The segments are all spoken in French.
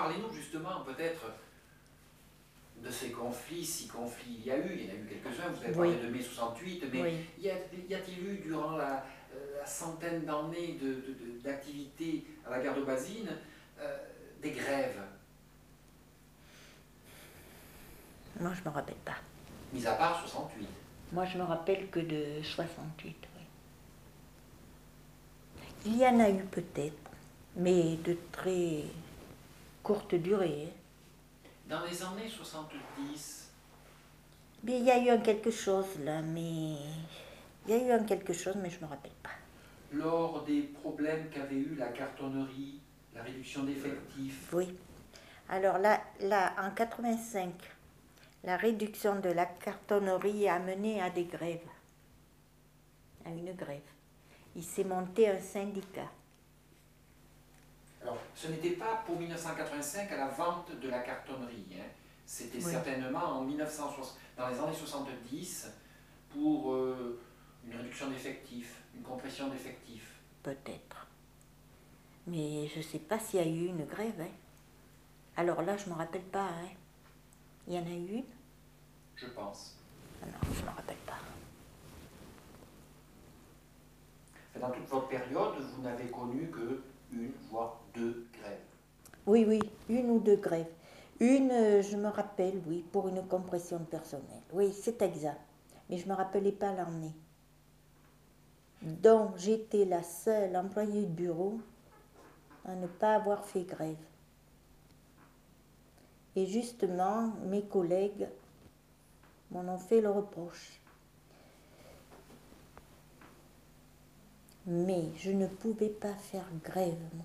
parlez-nous justement peut-être de ces conflits, si conflits il y en a eu quelques-uns, vous avez parlé de mai 68, mais y a-t-il eu durant la centaine d'années d'activité à la gare d'Aubazine des grèves? Moi, je ne me rappelle pas. Mis à part 68. Moi, je me rappelle que de 68, oui. Il y en a eu peut-être, mais de très courte durée. Dans les années 70... Mais il y a eu un quelque chose là, mais... Il y a eu un quelque chose, mais je ne me rappelle pas. Lors des problèmes qu'avait eu la cartonnerie, la réduction d'effectifs. Oui. Alors là, en 85, la réduction de la cartonnerie a mené à des grèves. À une grève. Il s'est monté un syndicat. Alors, ce n'était pas pour 1985 à la vente de la cartonnerie, hein. C'était certainement en 1960, dans les années 70 pour une réduction d'effectifs, une compression d'effectifs. Peut-être. Mais je ne sais pas s'il y a eu une grève. Hein. Alors là, je ne me rappelle pas. Hein. Il y en a eu une? Je pense. Ah non, je ne me rappelle pas. Dans toute votre période, vous n'avez connu que une, voire deux grèves. Oui, oui, une ou deux grèves. Une, je me rappelle, oui, pour une compression de personnel. Oui, c'est exact. Mais je ne me rappelais pas l'année. Donc, j'étais la seule employée de bureau à ne pas avoir fait grève. Et justement, mes collègues m'en ont fait le reproche. Mais je ne pouvais pas faire grève, moi.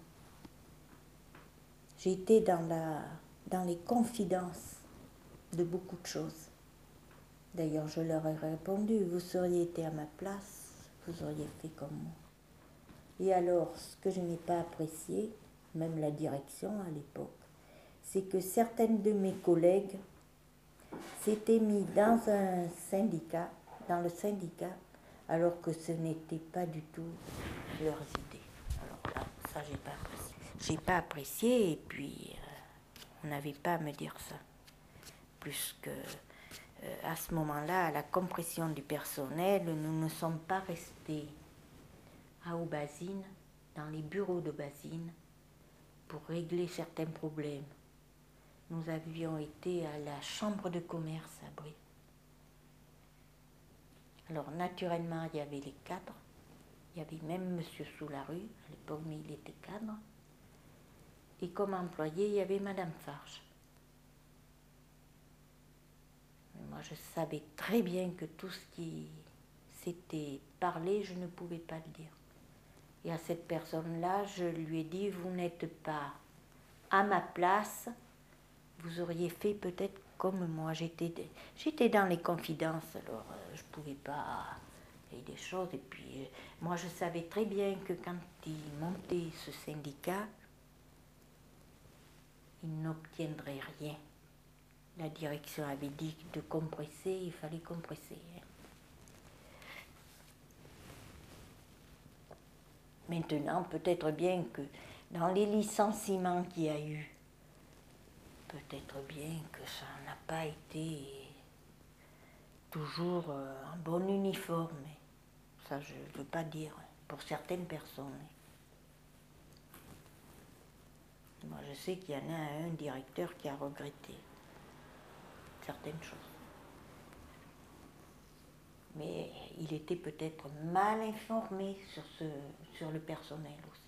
J'étais dans les confidences de beaucoup de choses. D'ailleurs, je leur ai répondu, vous seriez été à ma place, vous auriez fait comme moi. Et alors, ce que je n'ai pas apprécié, même la direction à l'époque, c'est que certaines de mes collègues s'étaient mis dans un syndicat, dans le syndicat, alors que ce n'était pas du tout leurs idées. Alors là, ça, j'ai pas apprécié. J'ai pas apprécié et puis on n'avait pas à me dire ça. Plus que à ce moment-là, à la compression du personnel, nous ne sommes pas restés à Aubazine, dans les bureaux d'Aubazine, pour régler certains problèmes. Nous avions été à la chambre de commerce à Brie. Alors naturellement, il y avait les cadres, il y avait même Monsieur Soularue, à l'époque, mais il était cadre. Et comme employé, il y avait Madame Farge. Moi, je savais très bien que tout ce qui s'était parlé, je ne pouvais pas le dire. Et à cette personne-là, je lui ai dit, vous n'êtes pas à ma place, vous auriez fait peut-être comme moi. J'étais dans les confidences, alors je ne pouvais pas dire des choses. Et puis, moi, je savais très bien que quand il montait ce syndicat, il n'obtiendrait rien. La direction avait dit de compresser, il fallait compresser. Maintenant, peut-être bien que dans les licenciements qu'il y a eu, peut-être bien que ça n'a pas été toujours un bon uniforme. Ça, je ne veux pas dire pour certaines personnes. Moi, je sais qu'il y en a un directeur qui a regretté certaines choses. Mais il était peut-être mal informé sur le personnel aussi.